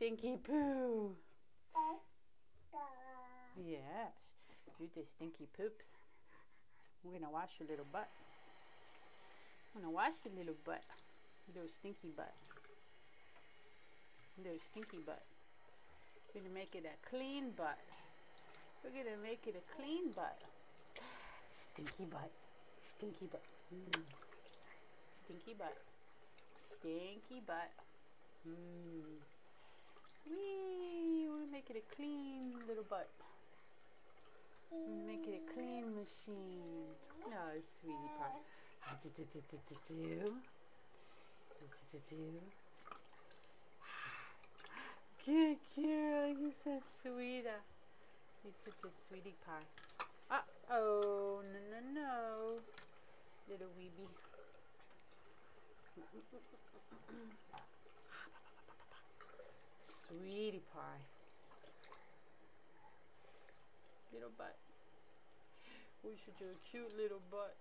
stinky poo. Yes, you just stinky poops. We're gonna wash your little butt. I'm gonna wash your little butt. Little stinky butt. Little stinky butt. We're gonna make it a clean butt. We're gonna make it a clean butt. Stinky butt. Stinky butt. Stinky butt. Stinky butt. Wee! We're gonna make it a clean little butt. Make it a clean machine. Oh, sweetie pie. Good girl. You're so sweet. You're such a sweetie pie. Oh, no. Little weeby. Sweetie pie. Little butt. We're such a cute little butt.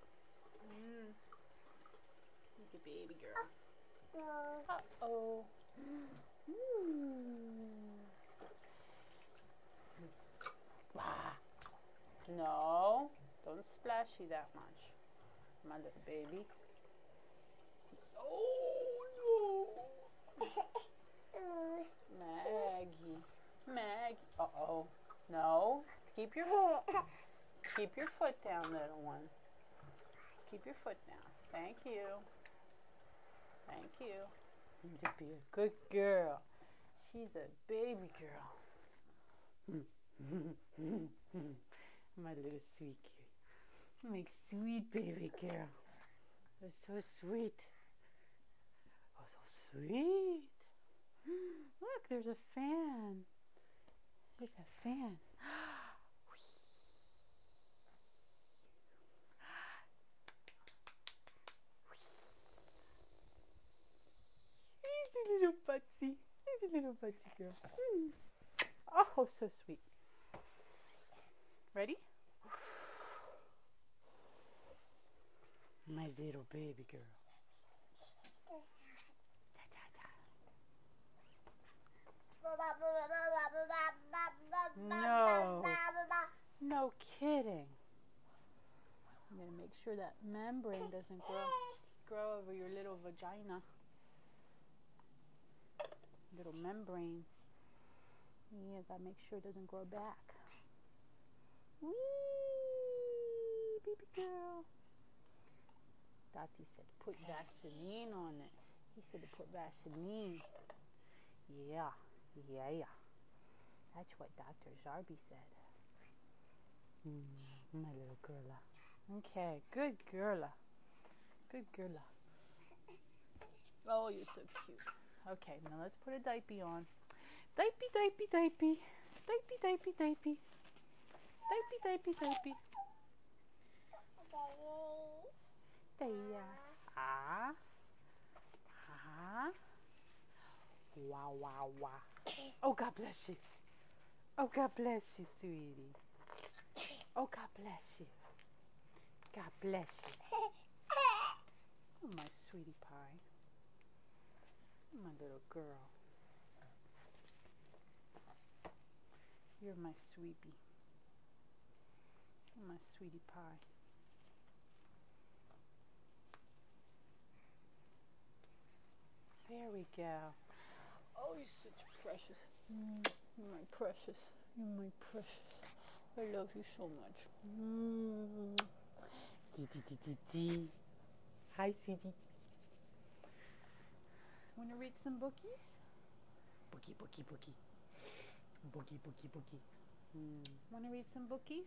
Look at baby girl. Uh-oh. No, don't splashy that much, my little baby. Oh, no. Maggie. Uh-oh. No, keep your foot down, little one. Keep your foot down. Thank you. Thank you. To be a good girl. She's a baby girl. My little sweet kid. My sweet baby girl. That's so sweet. Oh, so sweet. Look, there's a fan. There's a fan. Little butsy. Little butsy girl. Oh, so sweet. Ready? My little baby girl. No kidding. I'm going to make sure that membrane doesn't grow over your little vagina. Little membrane. Yeah, gotta make sure it doesn't grow back. Wee, baby girl. Dottie said put Vaseline on it. He said to put Vaseline. Yeah. That's what Dr. Zarbi said. My little girl. Okay, good girl. Good girl. Oh, you're so cute. Okay, now let's put a diaper on. Diaper. Diaper. There. Wow. Oh, God bless you. Oh, God bless you, sweetie. Oh, God bless you. God bless you. Oh, my sweetie pie. My little girl. You're my sweetie. You're my sweetie pie. There we go. Oh, you're such precious. You're my precious. You're my precious. I love you so much. Hi, sweetie. Want to read some bookies? Bookie. Bookie. Want to read some bookies?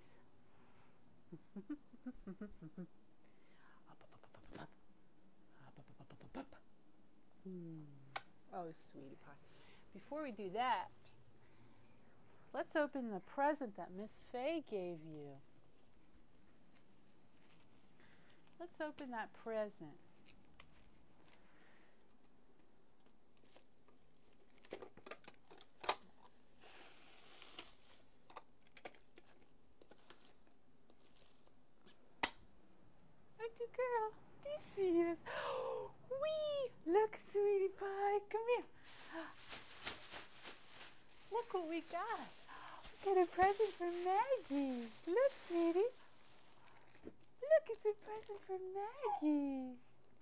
Oh, sweetie pie. Before we do that, let's open the present that Miss Faye gave you. Let's open that present. Oh, girl, there she is. Wee! Look, sweetie pie, come here. what we got. We got a present for Maggie. Look, sweetie. Look, it's a present for Maggie.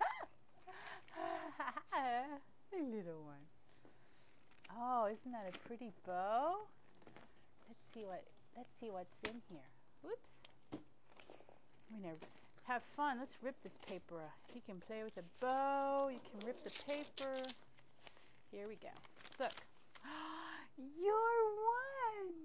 A little one. Oh, isn't that a pretty bow? Let's see what's in here. Whoops. We're gonna have fun. Let's rip this paper off. You can play with a bow. You can rip the paper. Here we go. Look. You're one.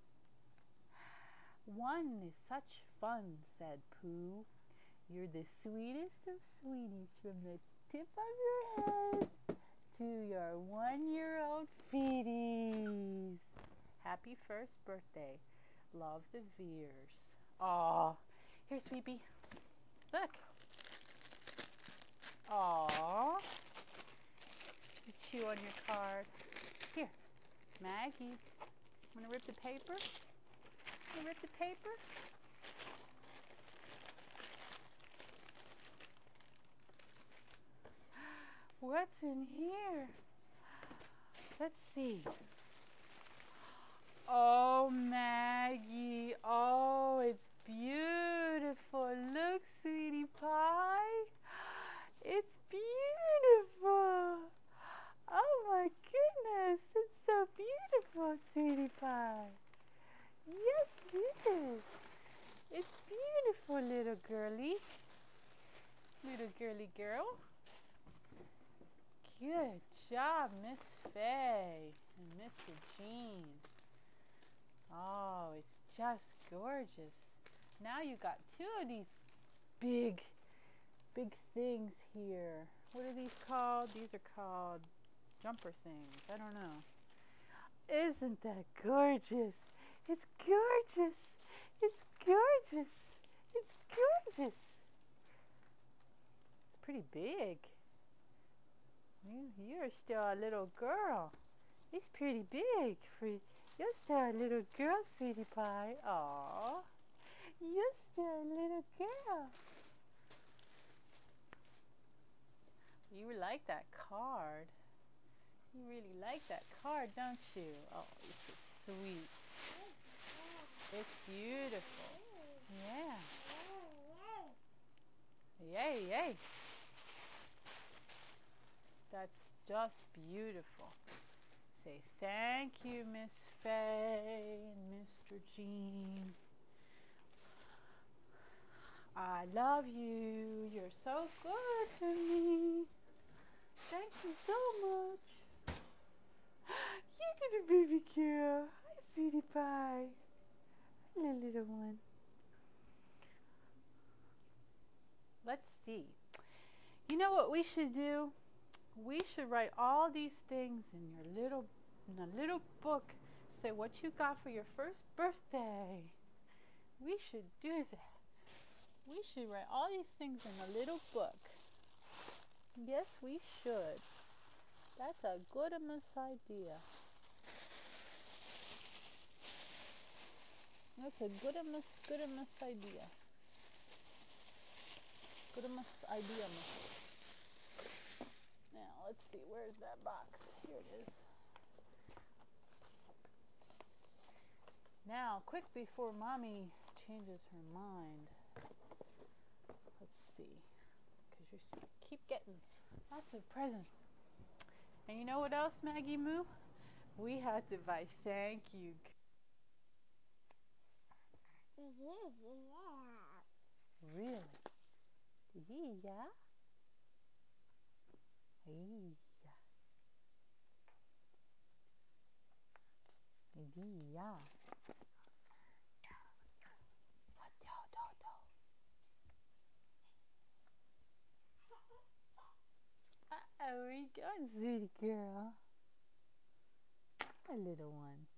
One is such fun, said Pooh. You're the sweetest of sweeties from the tip of your head to your 1-year-old feeties. Happy first birthday. Love the Veers. Aw. Here, Sweepy. Look. Aw. You chew on your card. Here. Maggie. Want to rip the paper? Want to rip the paper? What's in here? Let's see. Oh, Maggie. Oh, it's beautiful. Look, sweetie pie. It's beautiful. Oh, my goodness. It's so beautiful, sweetie pie. Yes, it is. It's beautiful, little girly. Little girly girl. Good job, Miss Faye and Mr. Gene. Oh, it's just gorgeous. Now you got 2 of these big things here. What are these called? These are called jumper things. I don't know. Isn't that gorgeous? It's gorgeous. It's gorgeous. It's gorgeous. It's pretty big. You're still a little girl. It's pretty big for you. You're still a little girl, sweetie pie. Aww. You're still a little girl. You like that card. You really like that card, don't you? Oh, it's so sweet. It's beautiful. Yeah. Yay, yay. That's just beautiful. Say thank you, Miss Faye and Mr. Gene. I love you. You're so good to me. Thank you so much. You did a baby girl. Hi, sweetie pie. Hello, little one. Let's see. You know what we should do? We should write all these things in a little book. Say what you got for your first birthday. We should do that. We should write all these things in a little book. Yes, we should. That's a good-a-miss idea. That's a good-a-miss idea. Good-a-miss idea. Now, let's see, where's that box? Here it is. Now, quick before Mommy changes her mind. Let's see, because you keep getting lots of presents. And you know what else, Maggie Moo? We had to buy thank you. Really? Yeah. Yeah. Where you going, sweetie girl? A little one.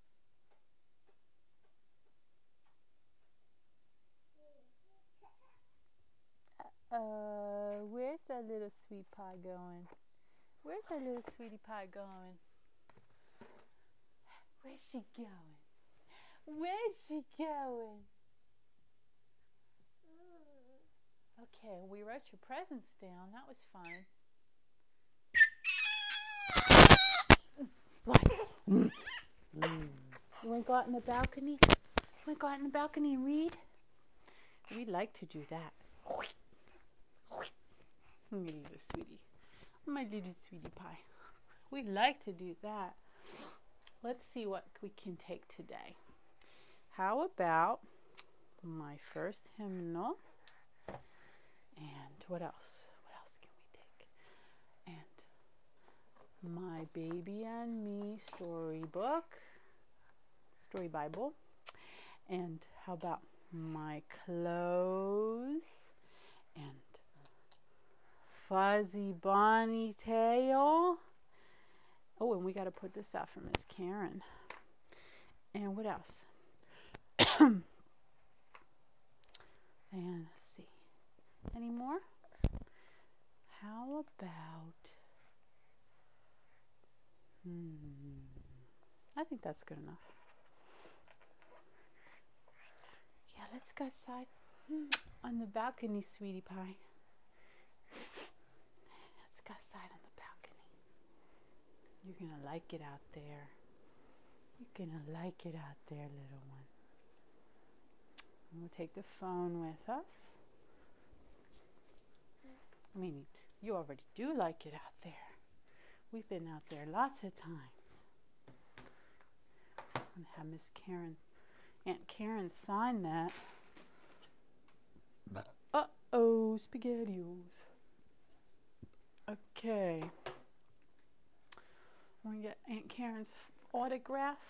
Where's that little sweet pie going? Where's that little sweetie pie going? Where's she going? Where's she going? Okay, we wrote your presents down. That was fun. What? go out in the balcony? Want to go out in the balcony and read? We like to do that. My little sweetie. My little sweetie pie. We like to do that. Let's see what we can take today. How about my first hymnal? And what else? What else can we take? And my Baby and Me storybook, story Bible. And how about my clothes? And Fuzzy Bonnie tail. Oh, and we got to put this out for Miss Karen. And what else? And let's see. Any more? How about... I think that's good enough. Yeah, let's go outside on the balcony, sweetie pie. Let's go outside on the balcony. You're going to like it out there. You're going to like it out there, little one. And we'll take the phone with us. I mean, you already do like it out there. We've been out there lots of times. I'm going to have Miss Karen, Aunt Karen sign that. Uh-oh, SpaghettiOs. Okay. We're going to get Aunt Karen's autograph.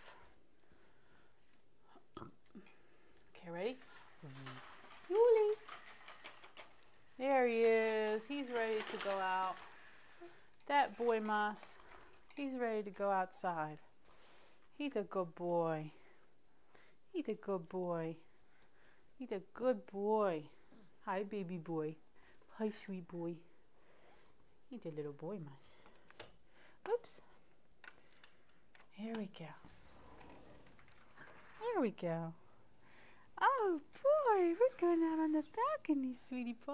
Okay, ready? Yuli. There he is. He's ready to go out. That boy Moss, he's ready to go outside. He's a good boy. He's a good boy. He's a good boy. Hi, baby boy. Hi, sweet boy. He's a little boy Moss. Oops. Here we go. Here we go. Oh boy, we're going out on the balcony, sweetie pie.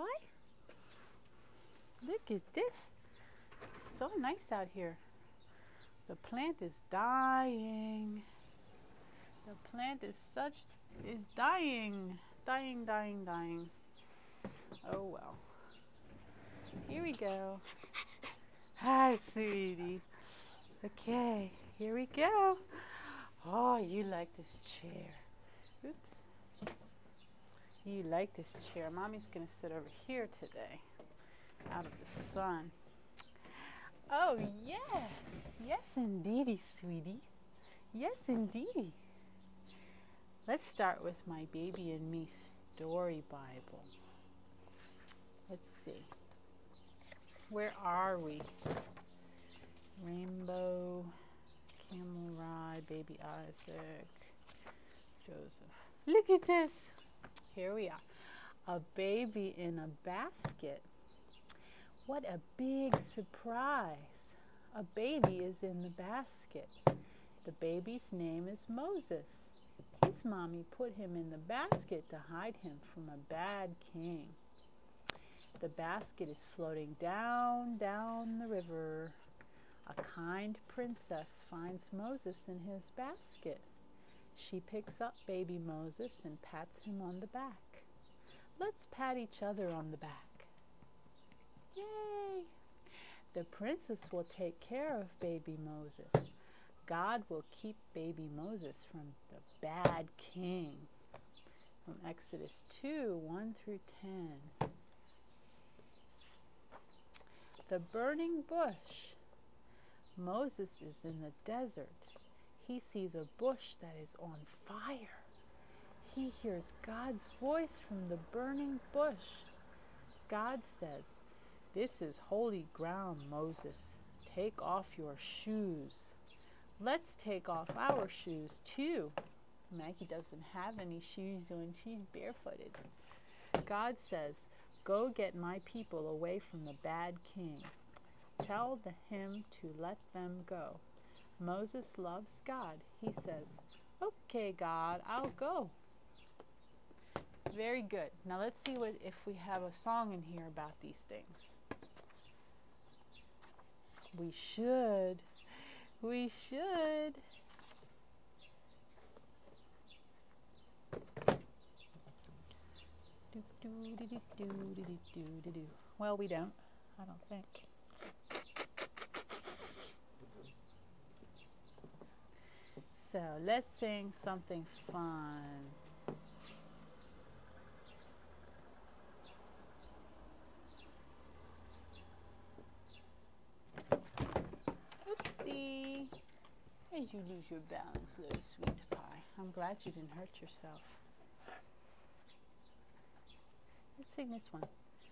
Look at this. It's so nice out here. The plant is dying. The plant is dying. Dying. Oh well. Here we go. Hi, sweetie. Okay, here we go. Oh, you like this chair. Oops. You like this chair. Mommy's going to sit over here today, out of the sun. Oh, yes. Yes, indeedy, sweetie. Yes, indeedy. Let's start with my Baby and Me story Bible. Let's see. Where are we? Rainbow, Camel Ride, Baby Isaac, Joseph. Look at this. Here we are. A baby in a basket. What a big surprise. A baby is in the basket. The baby's name is Moses. His mommy put him in the basket to hide him from a bad king. The basket is floating down the river. A kind princess finds Moses in his basket. She picks up baby Moses and pats him on the back. Let's pat each other on the back. Yay! The princess will take care of baby Moses. God will keep baby Moses from the bad king. From Exodus 2, 1 through 10. The burning bush. Moses is in the desert. He sees a bush that is on fire. He hears God's voice from the burning bush. God says, "This is holy ground, Moses. Take off your shoes." Let's take off our shoes too. Maggie doesn't have any shoes on. She's barefooted. God says, "Go get my people away from the bad king. Tell him to let them go." Moses loves God. He says, "Okay, God, I'll go." Very good. Now let's see if we have a song in here about these things. We should. We should. Well, we don't. I don't think. So let's sing something fun. Oopsie. Did you lose your balance, little sweet pie? I'm glad you didn't hurt yourself. Let's sing this one.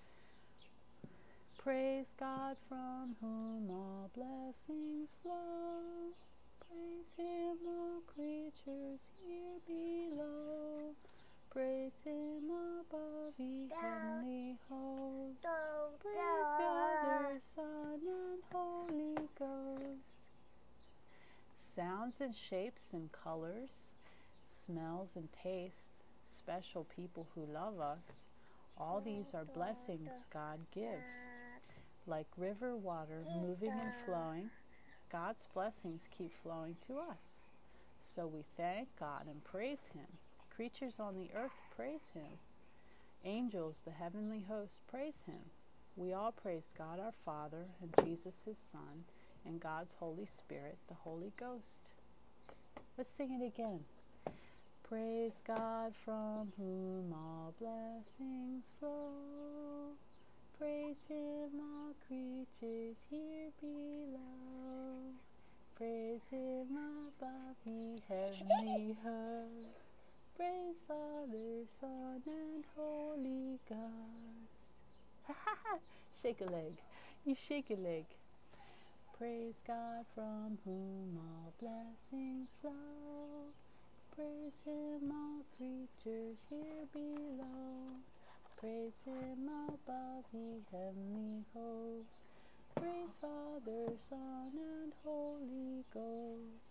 Praise God from whom all blessings flow. Praise Him, all creatures here below. Praise Him above, ye heavenly hosts. Praise Father, Son, and Holy Ghost. Sounds and shapes and colors, smells and tastes, special people who love us. All these are blessings God gives. Like river water moving and flowing, God's blessings keep flowing to us. So we thank God and praise Him. Creatures on the earth praise Him. Angels, the heavenly host, praise Him. We all praise God our Father and Jesus His Son and God's Holy Spirit, the Holy Ghost. Let's sing it again. Praise God from whom all blessings flow. Praise Him, all creatures here below. Praise Him above, ye heavenly hosts. Praise Father, Son, and Holy Ghost. Ha ha ha! Shake a leg. You shake a leg. Praise God from whom all blessings flow. Praise Him, all creatures here below. Praise Him above, ye heavenly hosts. Praise Father, Son, and Holy Ghost.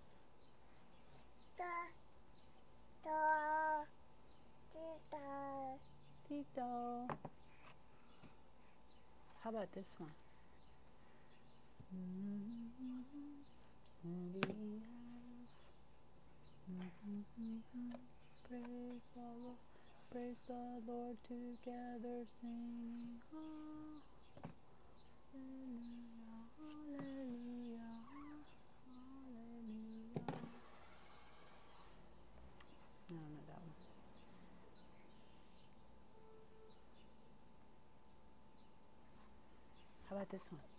Tito. How about this one? Praise the Lord together, singing hallelujah, hallelujah, hallelujah. I don't know that one. How about this one?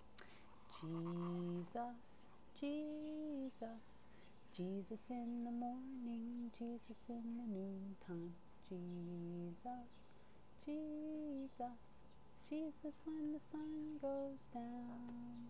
Jesus, Jesus, Jesus in the morning, Jesus in the noontime. Jesus, Jesus, Jesus when the sun goes down.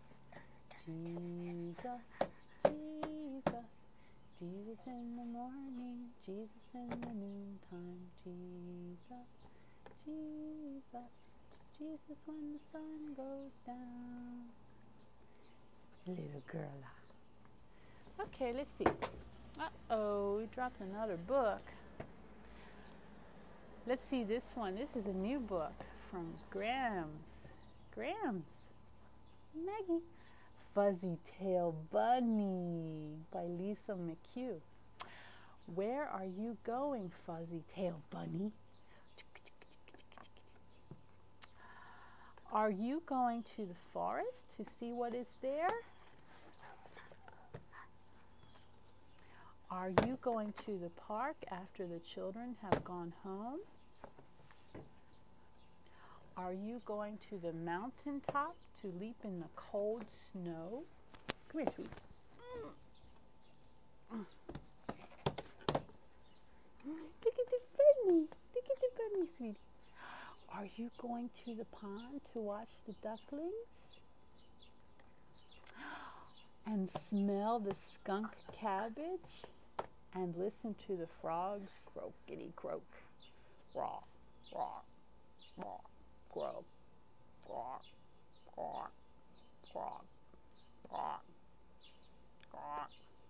Jesus, Jesus, Jesus in the morning, Jesus in the noontime. Jesus, Jesus, Jesus when the sun goes down. Little girl. Okay, let's see. Uh-oh, we dropped another book. Let's see this one. This is a new book from Grams. Grams. Maggie. Fuzzy Tail Bunny by Lisa McHugh. Where are you going, Fuzzy Tail Bunny? Are you going to the forest to see what is there? Are you going to the park after the children have gone home? Are you going to the mountaintop to leap in the cold snow? Come here, sweetie. Look at the bunny. Look at the bunny, sweetie. Are you going to the pond to watch the ducklings? And smell the skunk cabbage? And listen to the frogs croakity croak. Raw, raw, raw, croak, raw, raw, raw, raw, raw.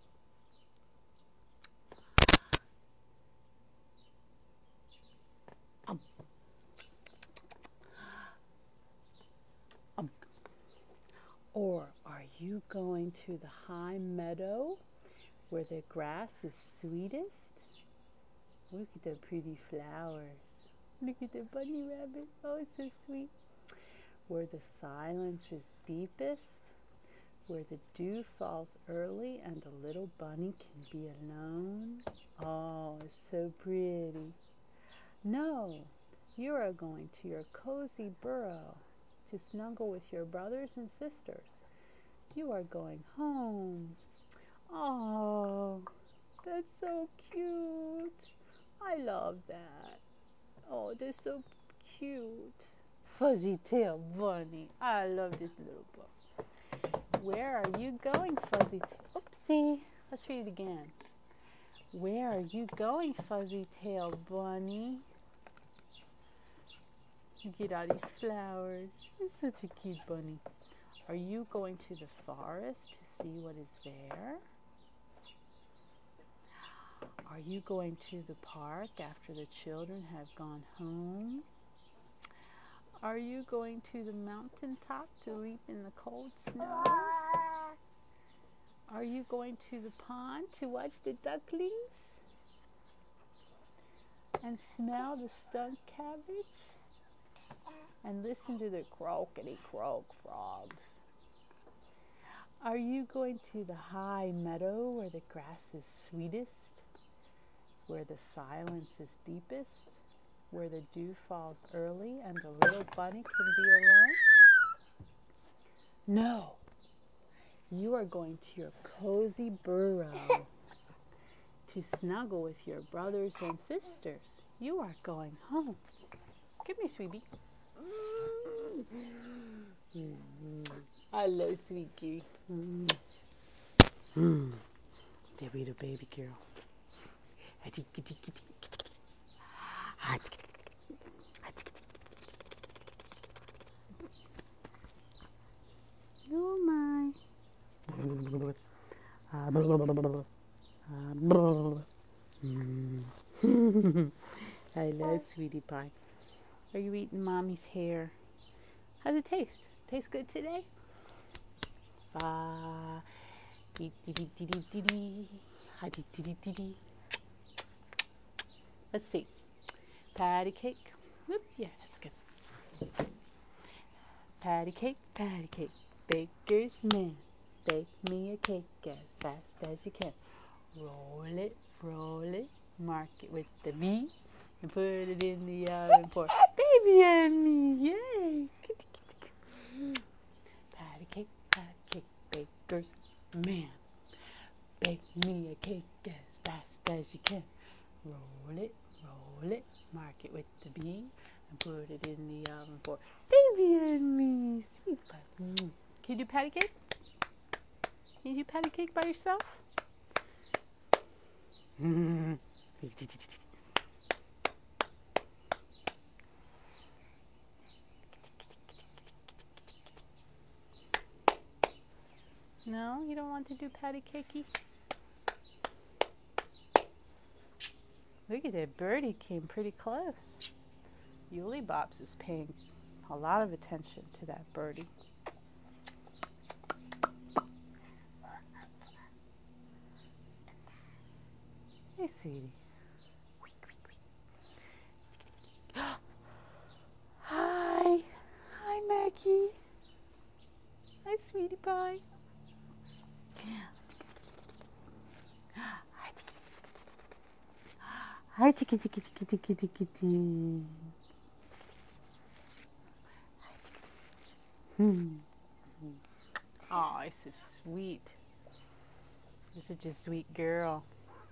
Or are you going to the high meadow where the grass is sweetest? Look at the pretty flowers. Look at the bunny rabbit. Oh, it's so sweet. Where the silence is deepest, where the dew falls early and the little bunny can be alone. Oh, it's so pretty. No, you are going to your cozy burrow to snuggle with your brothers and sisters. You are going home. Oh, that's so cute. I love that. Oh, they're so cute. Fuzzy tail bunny. I love this little book. Where are you going, Fuzzy tail? Oopsie. Let's read it again. Where are you going, Fuzzy tail bunny? Look at all these flowers. It's such a cute bunny. Are you going to the forest to see what is there? Are you going to the park after the children have gone home? Are you going to the mountaintop to leap in the cold snow? Are you going to the pond to watch the ducklings and smell the stunk cabbage and listen to the croakety-croak frogs? Are you going to the high meadow where the grass is sweetest, where the silence is deepest, where the dew falls early and the little bunny can be alone? No, you are going to your cozy burrow to snuggle with your brothers and sisters. You are going home. Come here, sweetie. I love Sweet Kitty. There we the baby girl. Oh my. I love Sweetie Pie. Are you eating Mommy's hair? How's it taste? Taste good today? Let's see. Patty cake. Whoop, yeah, that's good. Patty cake, baker's man. Bake me a cake as fast as you can. Roll it, mark it with the B, and put it in the oven for baby and me. Yay! Patty cake, baker's man. Bake me a cake as fast as you can. Roll it, mark it with the B, and put it in the oven for baby and me. Sweet pie. Can you do patty cake? Can you do patty cake by yourself? No, you don't want to do patty cakey? Look at that birdie, came pretty close. Yuli Bobs is paying a lot of attention to that birdie. Hey, sweetie. Hi. Hi, Maggie. Hi, Sweetie Pie. Hi, tiki tiki tiki tiki tiki tiki. Oh, it's so sweet. You're such a sweet girl.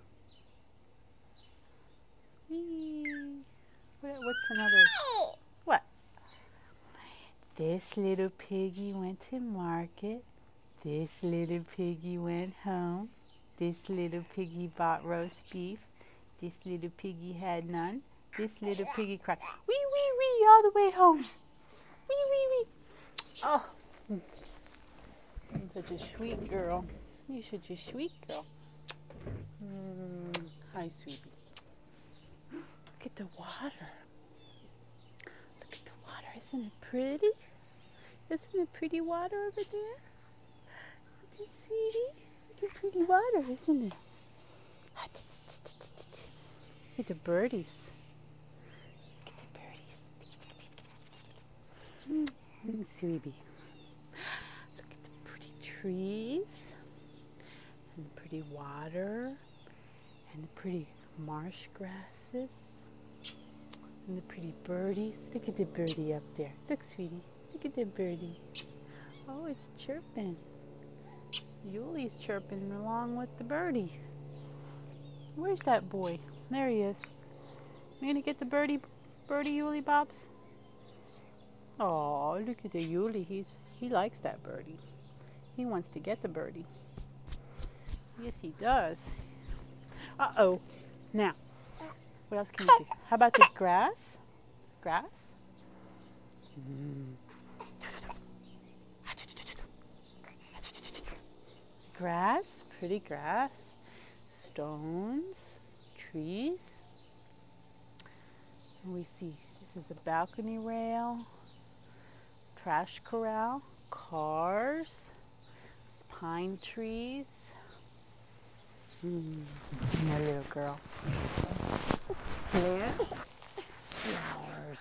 What's another? What? This little piggy went to market. This little piggy went home. This little piggy bought roast beef. This little piggy had none. This little piggy cried, wee, wee, wee, all the way home. Wee, wee, wee. Oh, you're such a sweet girl. You're such a sweet girl. Hi, sweetie. Look at the water. Look at the water. Isn't it pretty? Isn't it pretty water over there? Look at sweetie. Look at pretty water, isn't it? Look at the birdies. Look at the Sweetie. Look at the pretty trees, and the pretty water, and the pretty marsh grasses, and the pretty birdies. Look at the birdie up there. Look, sweetie. Look at the birdie. Oh, it's chirping. Yuli's chirping along with the birdie. Where's that boy? There he is. You gonna get the birdie, Yuli Bobs? Oh, look at the Yuli. He likes that birdie. He wants to get the birdie. Yes, he does. Uh-oh. Now, what else can we see? How about the grass? Grass? Grass, pretty grass. Stones, trees. And we see this is a balcony rail, trash corral, cars, pine trees. My little girl. Plants, flowers,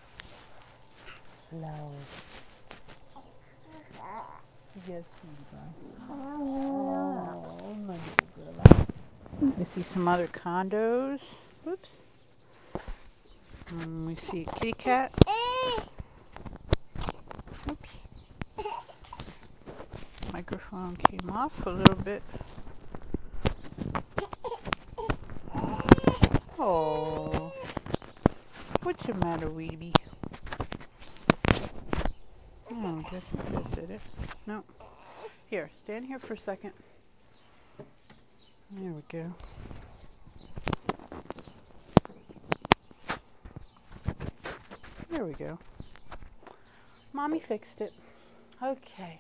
flowers. Yes, oh, my little girl. We see some other condos. Whoops. We see a kitty cat. Oops. Microphone came off a little bit. Oh, what's the matter, Weeby? Oh, just did it. No. Here, stand here for a second. There we go. There we go. Mommy fixed it. Okay.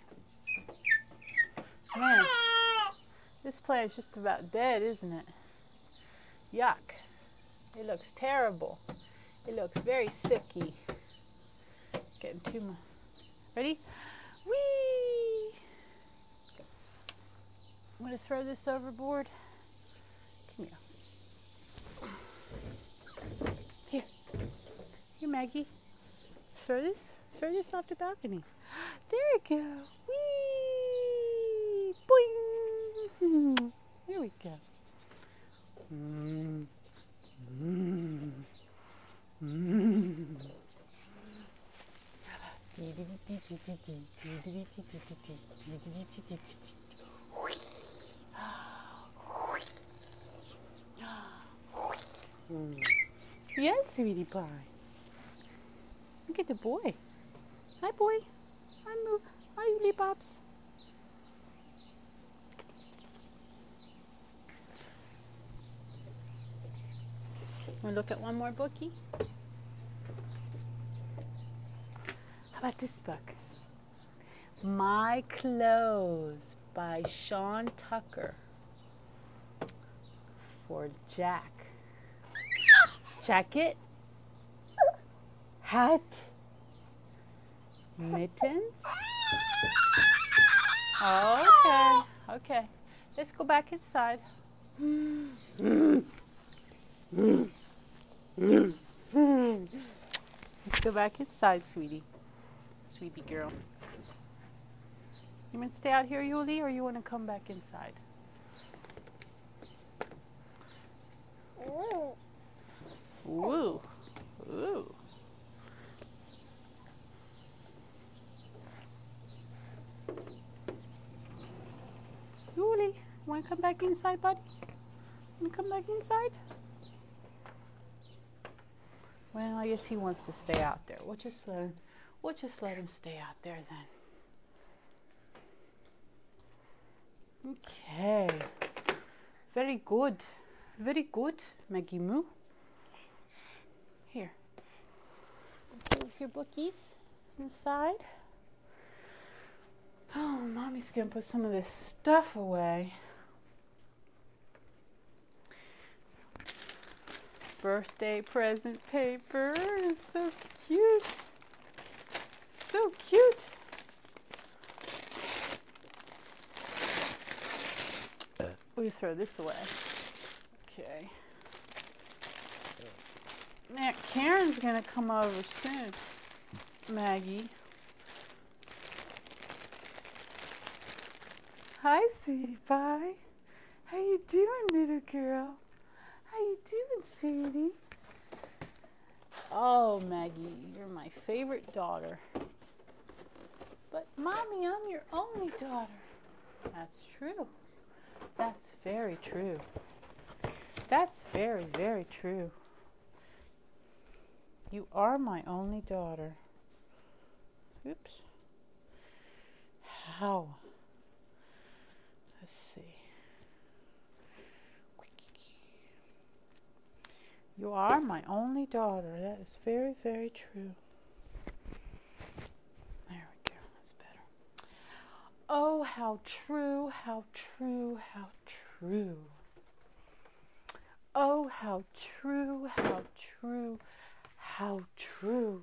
Man, this plant's just about dead, isn't it? Yuck. It looks terrible. It looks very sicky. Getting too much. Ready? Whee! I'm going to throw this overboard. Come here. Here. Here, Maggie. Throw this off the balcony. There we go. Whee! Boing! There we go. Yes, sweetie pie. Look at the boy. Hi, boy. Hi, Yuli Bobs. Want to look at one more bookie? How about this book? My Clothes by Sean Tucker for Jack. Jacket, hat, mittens. Okay, okay. Let's go back inside. Let's go back inside, sweetie. Sweetie girl. You want to stay out here, Yuli, or you want to come back inside? Ooh. Ooh. Yuli, want to come back inside, buddy? Want to come back inside? Well, I guess he wants to stay out there. We'll just let him stay out there then. Okay. Very good. Very good, Maggie Moo. Here. Here's your bookies inside. Oh, Mommy's going to put some of this stuff away. Birthday present paper is so cute. So cute. We throw this away. Okay. Now, Karen's going to come over soon, Maggie. Hi, sweetie pie. How you doing, little girl? How you doing, sweetie? Oh, Maggie, you're my favorite daughter. But, Mommy, I'm your only daughter. That's true. That's very true. That's very, very true. You are my only daughter. Oops. How? Let's see. You are my only daughter. That is very, very true. There we go. That's better. Oh, how true, how true, how true. Oh, how true, how true, how true.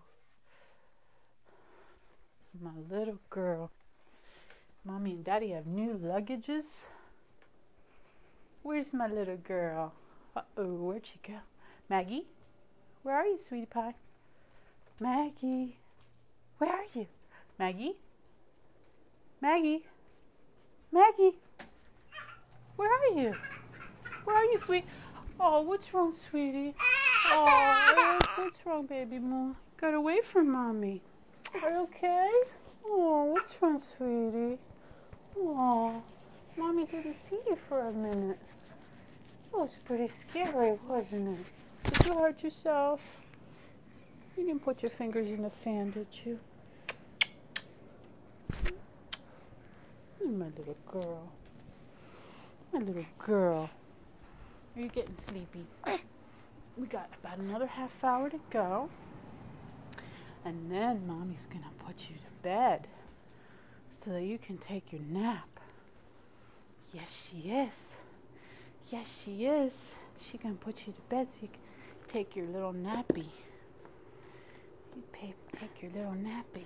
My little girl. Mommy and Daddy have new luggages. Where's my little girl? Uh-oh, where'd she go? Maggie? Where are you, sweetie pie? Maggie? Where are you? Maggie? Maggie? Maggie? Where are you? Where are you, sweet? Oh, what's wrong, sweetie? Oh, what's wrong, baby Moo? Got away from Mommy. Are you okay? Oh, what's wrong, sweetie? Oh, Mommy didn't see you for a minute. It was pretty scary, wasn't it? Did you hurt yourself? You didn't put your fingers in the fan, did you? You're my little girl. My little girl. Are you getting sleepy? We got about another half hour to go. And then Mommy's going to put you to bed so that you can take your nap. Yes, she is. Yes, she is. She can put you to bed so you can take your little nappy. You take your little nappy.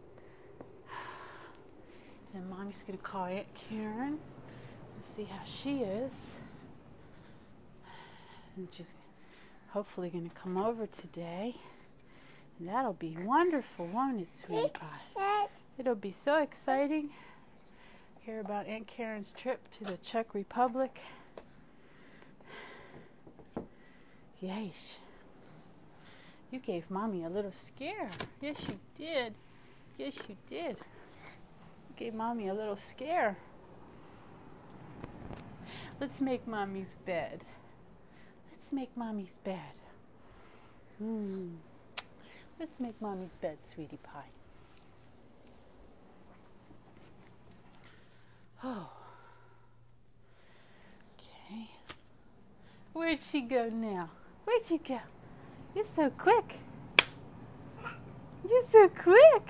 And Mommy's going to call Aunt Karen and see how she is. And she's hopefully going to come over today. And that'll be wonderful, won't it, sweetie pie? It'll be so exciting. Hear about Aunt Karen's trip to the Czech Republic. Yes. You gave Mommy a little scare. Yes, you did. Yes, you did. You gave Mommy a little scare. Let's make Mommy's bed. Let's make Mommy's bed. Let's make Mommy's bed, sweetie pie. Oh. Okay. Where'd she go now? Where'd you go? You're so quick. You're so quick.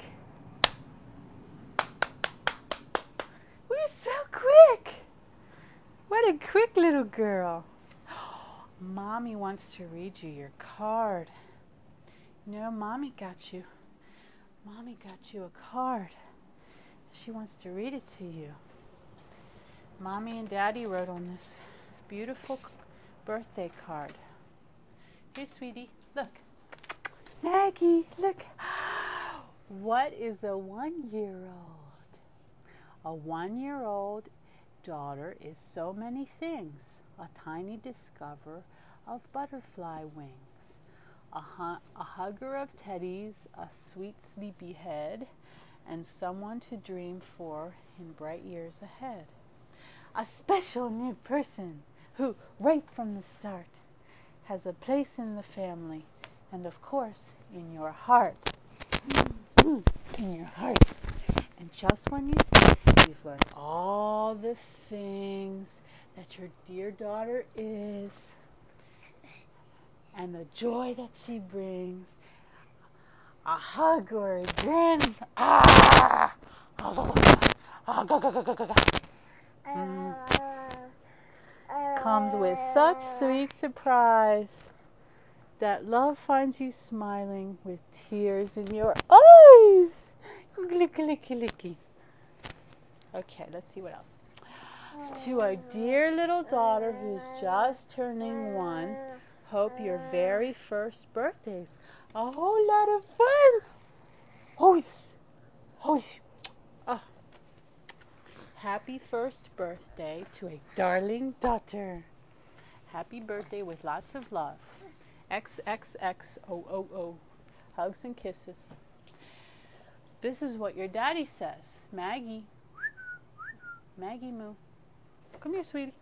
We're so quick. What a quick little girl. Mommy wants to read you your card. You know, Mommy got you a card. She wants to read it to you. Mommy and Daddy wrote on this beautiful birthday card. Here, sweetie, look. Maggie, look. What is a 1-year-old? A 1-year-old daughter is so many things. A tiny discover of butterfly wings. A hugger of teddies, a sweet sleepy head, and someone to dream for in bright years ahead. A special new person who, right from the start, has a place in the family and, of course, in your heart. In your heart. And just when you think you've learned all the things that your dear daughter is and the joy that she brings, a hug or a grin comes with such sweet surprise that love finds you smiling with tears in your eyes. Licky, licky, licky. Okay, let's see what else. To our dear little daughter who's just turning 1, hope your very first birthday's a whole lot of fun. Oh. Happy first birthday to a darling daughter. Happy birthday with lots of love. XXXOOO. Hugs and kisses. This is what your daddy says. Maggie. Maggie moo. Come here, sweetie.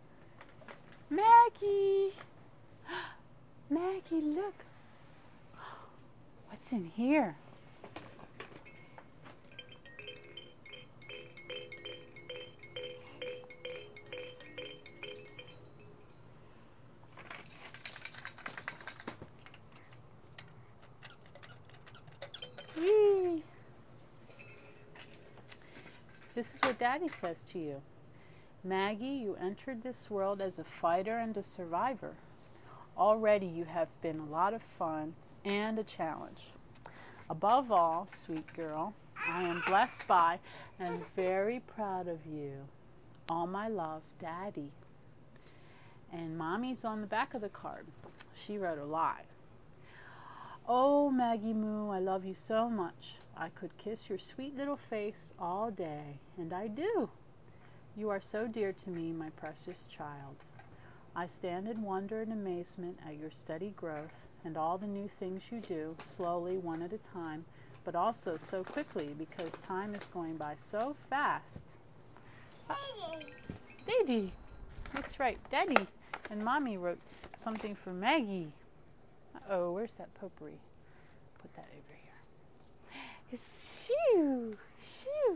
Maggie. Maggie, look. What's in here? Whee! This is what Daddy says to you. Maggie, you entered this world as a fighter and a survivor. Already you have been a lot of fun and a challenge. Above all, sweet girl, I am blessed by and very proud of you. All my love, Daddy. And Mommy's on the back of the card. She wrote a lie. Oh, Maggie Moo, I love you so much. I could kiss your sweet little face all day, and I do. You are so dear to me, my precious child. I stand in wonder and amazement at your steady growth and all the new things you do, slowly, one at a time, but also so quickly because time is going by so fast. Daddy. That's right, Daddy. And Mommy wrote something for Maggie. Uh-oh, where's that potpourri? Put that over here. It's shoo, shoo.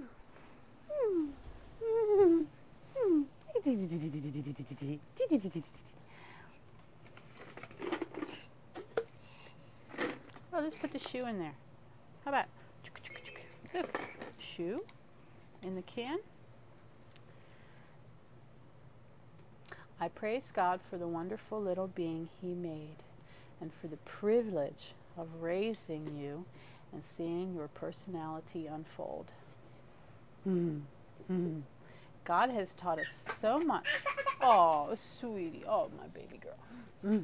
Oh, let's put the shoe in there. How about? Look, shoe in the can. I praise God for the wonderful little being He made and for the privilege of raising you and seeing your personality unfold. God has taught us so much. Oh, sweetie. Oh, my baby girl.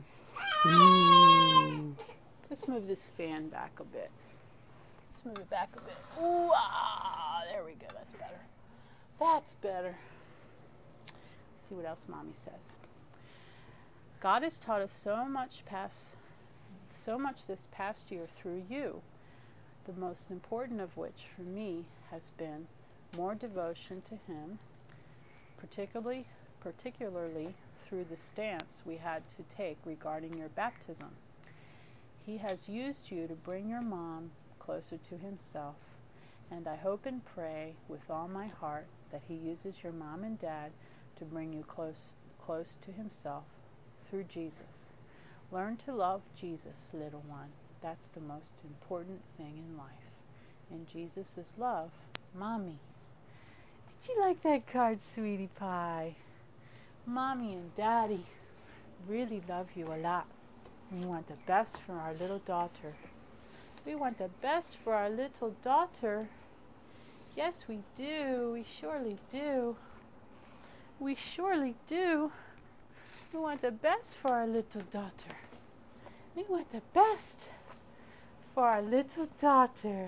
Let's move this fan back a bit. Let's move it back a bit. Ooh, ah, there we go. That's better. That's better. Let's see what else Mommy says. God has taught us so much this past year through you, the most important of which for me has been more devotion to Him, particularly through the stance we had to take regarding your baptism. He has used you to bring your mom closer to Himself, and I hope and pray with all my heart that He uses your mom and dad to bring you close to Himself through Jesus. Learn to love Jesus, little one. That's the most important thing in life. And Jesus is love. Mommy. Did you like that card, sweetie pie? Mommy and Daddy really love you a lot. We want the best for our little daughter. We want the best for our little daughter. Yes, we do. We surely do. We surely do. We want the best for our little daughter. We want the best for our little daughter.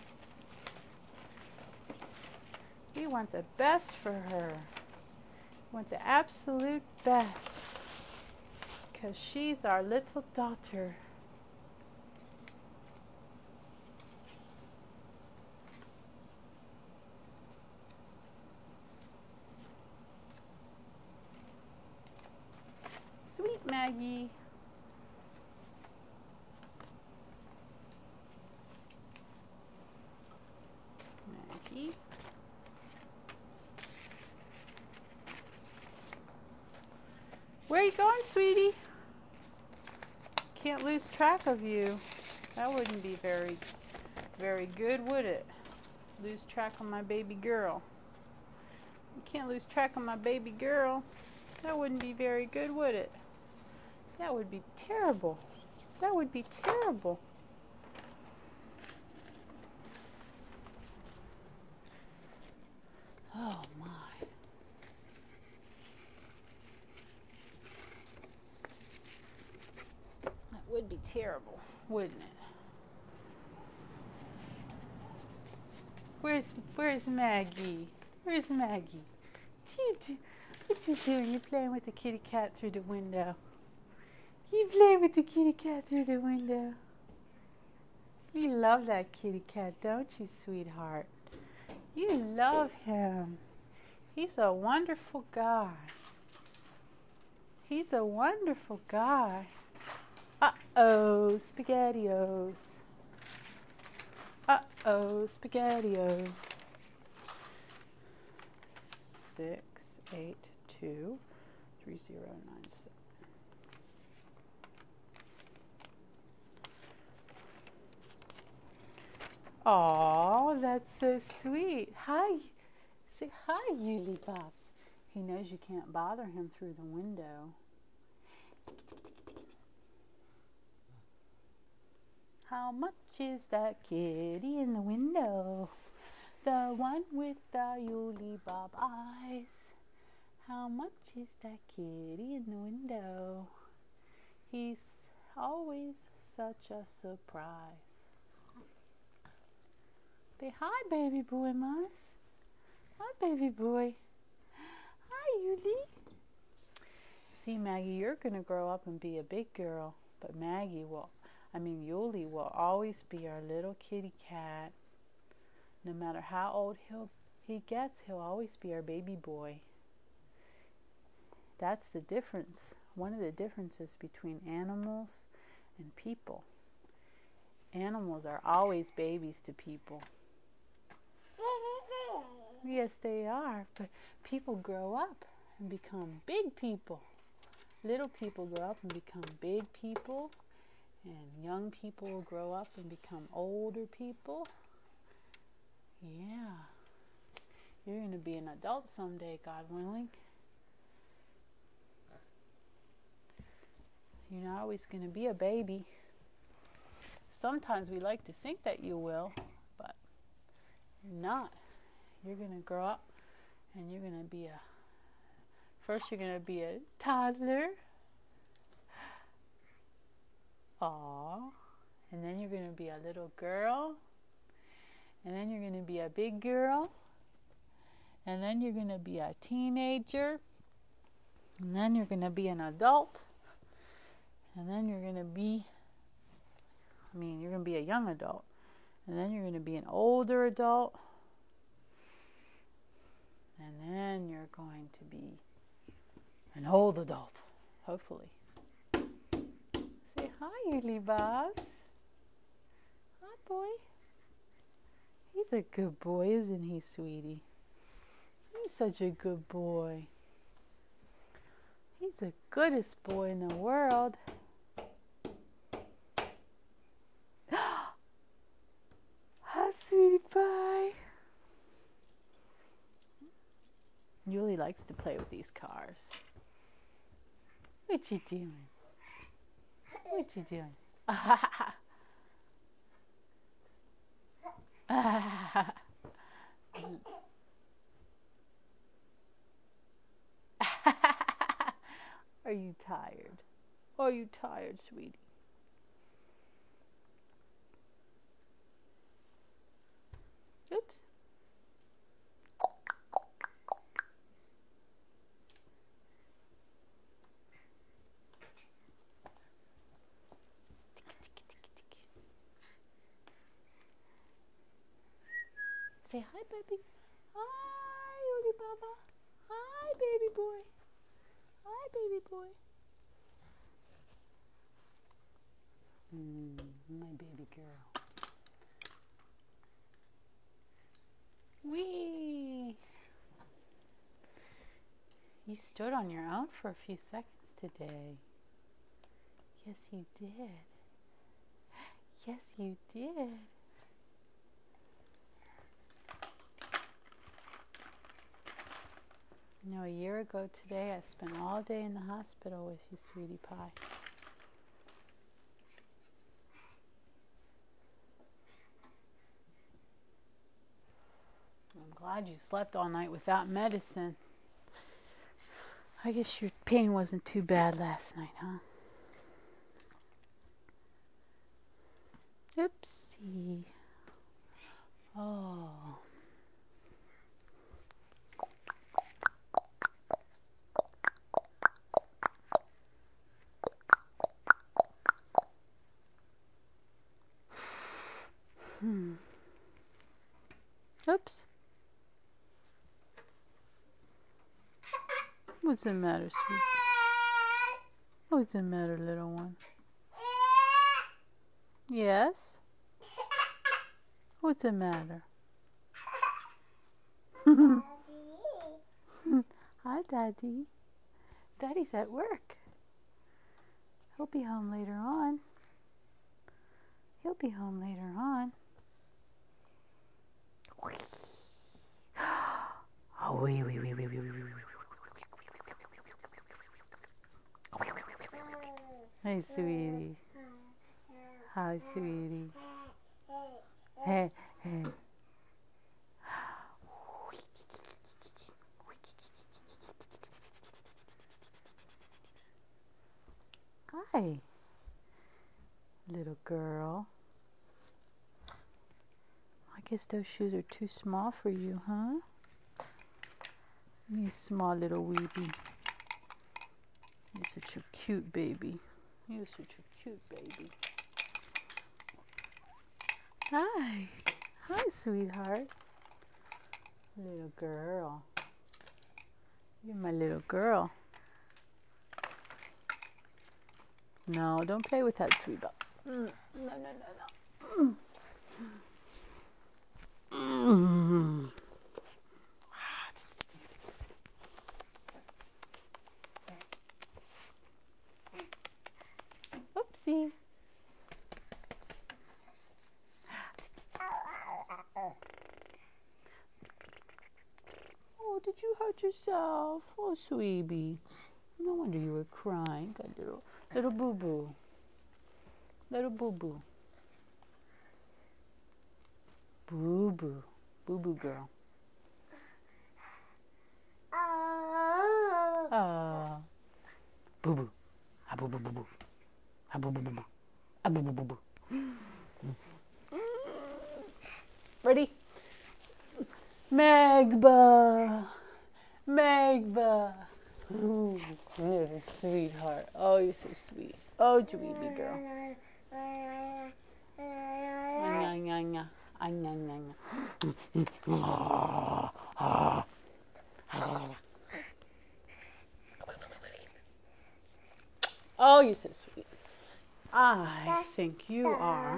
We want the best for her. We want the absolute best. Because she's our little daughter. Sweet Maggie. Maggie. Where are you going, sweetie? Can't lose track of you. That wouldn't be very good, would it? Lose track of my baby girl. You can't lose track of my baby girl. That wouldn't be very good, would it? That would be terrible. That would be terrible. Oh my. That would be terrible, wouldn't it? Where's Maggie? Where's Maggie? What you doing? You playing with the kitty cat through the window. You playing with the kitty cat through the window. You love that kitty cat, don't you, sweetheart? You love him. He's a wonderful guy. He's a wonderful guy. Uh-oh, SpaghettiOs. Uh-oh, SpaghettiOs. 6823097. Oh, that's so sweet. Hi. Say hi, Yuli Bobs. He knows you can't bother him through the window. How much is that kitty in the window? The one with the Yuli Bob eyes. How much is that kitty in the window? He's always such a surprise. Say hi, baby boy, Mouse. Hi, baby boy. Hi, Yuli. See, Maggie, you're going to grow up and be a big girl, but Yuli will always be our little kitty cat. No matter how old he gets, he'll always be our baby boy. That's the difference. One of the differences between animals and people. Animals are always babies to people. Yes, they are, but people grow up and become big people. Little people grow up and become big people, and young people will grow up and become older people. Yeah. You're going to be an adult someday, God willing. You're not always going to be a baby. Sometimes we like to think that you will, but you're not. You're going to grow up and you're going to be first you're going to be a toddler. Aww. And then you're going to be a little girl. And then you're going to be a big girl. And then you're going to be a teenager. And then you're going to be an adult. And then you're going to be a young adult. And then you're going to be an older adult. And then you're going to be an old adult, hopefully. Say hi, Yuli Bobs. Hi, boy. He's a good boy, isn't he, sweetie? He's such a good boy. He's the goodest boy in the world. Hi, sweetie pie. Yuli likes to play with these cars. What you doing? What you doing? Are you tired? Are you tired, sweetie? Oops. Say hi, baby. Hi, Yuli Baba. Hi, baby boy. Hi, baby boy. My baby girl. Wee. You stood on your own for a few seconds today. Yes, you did. Yes, you did. You know, a year ago today, I spent all day in the hospital with you, sweetie pie. I'm glad you slept all night without medicine. I guess your pain wasn't too bad last night, huh? Oopsie. Oh. Oops. What's the matter, sweet? What's the matter, little one? Yes? What's the matter? Hi, Daddy. Daddy's at work. He'll be home later on. He'll be home later on. Oh, wee, wee, wee, wee, wee, wee, wee, wee. Hey, sweetie. Hi, sweetie. Hey, hey. Hi, little girl. I guess those shoes are too small for you, huh? You small little weeby. You're such a cute baby. You're such a cute baby. Hi. Hi, sweetheart. Little girl. You're my little girl. No, don't play with that sweet ball. No, no, no, no. Oopsie. Oh, did you hurt yourself? Oh, sweetie. No wonder you were crying. Got little boo-boo. Little boo-boo. Boo-boo. Boo-boo girl. Boo-boo. Ah, boo-boo-boo-boo. Ah, boo-boo-boo-boo. Ah, boo-boo-boo-boo. Ready? Megba. Megba. Ooh, little sweetheart. Oh, you're so sweet. Oh, Dweeby girl. Oh, you're so sweet. I think you are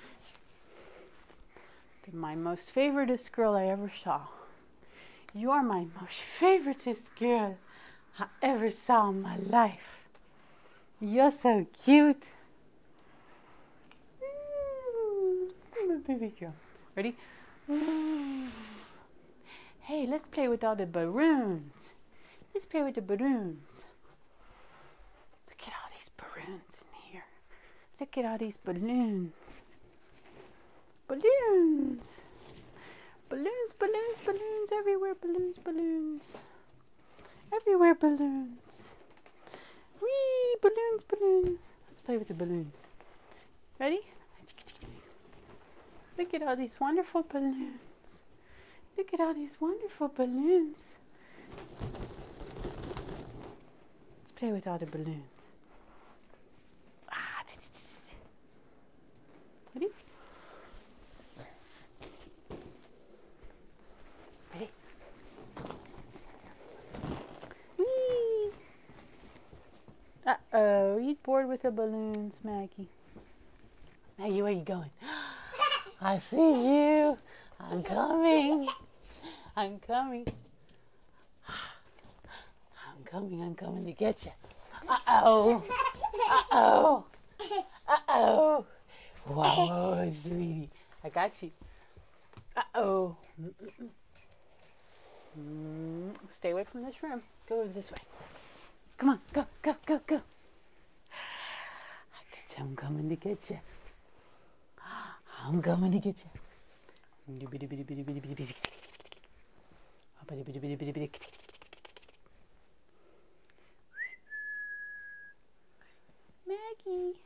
my most favoritist girl I ever saw. You are my most favoritist girl I ever saw in my life. You're so cute. Baby girl. Ready? Hey, let's play with all the balloons. Let's play with the balloons. Look at all these balloons in here. Look at all these balloons. Balloons. Balloons, balloons, balloons, everywhere balloons, balloons. Everywhere balloons. Whee, balloons, balloons. Let's play with the balloons. Ready? Look at all these wonderful balloons. Look at all these wonderful balloons. Let's play with all the balloons. Ready? Ready? Whee! Uh-oh, you bored with the balloons, Maggie? Maggie, where are you going? I see you. I'm coming. I'm coming. I'm coming to get you. Uh-oh. Uh-oh. Uh-oh. Whoa, sweetie. I got you. Uh-oh. Stay away from this room. Go over this way. Come on. Go, go, go, go. I'm coming to get you. I'm coming to get you. Maggie.